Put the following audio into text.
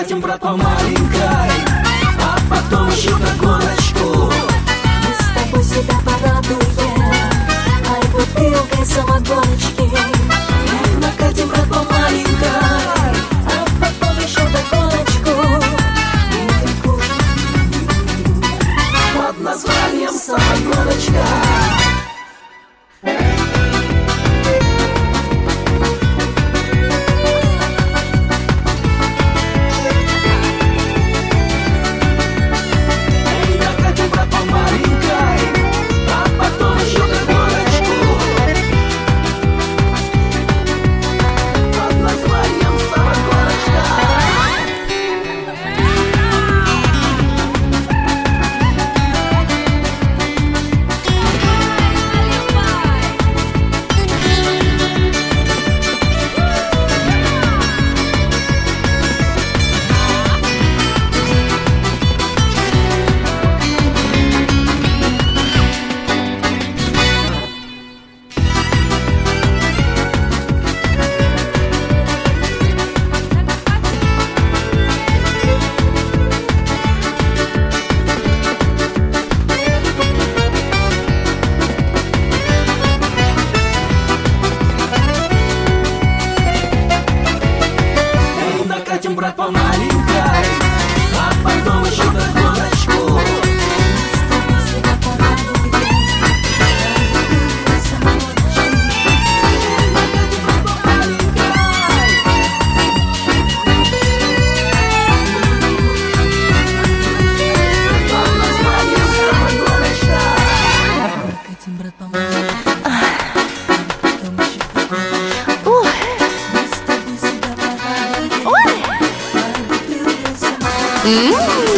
накатим, брат, по маленькой, а потом еще до горочку. Мы с тобой себя порадуем, ай, бутылкой самогоночки. Накатим, брат, по маленькой, А потом еще до горочку. под названием самогоночка. Накатим, брат, по маленькой, а потом еще до горочку. Ой.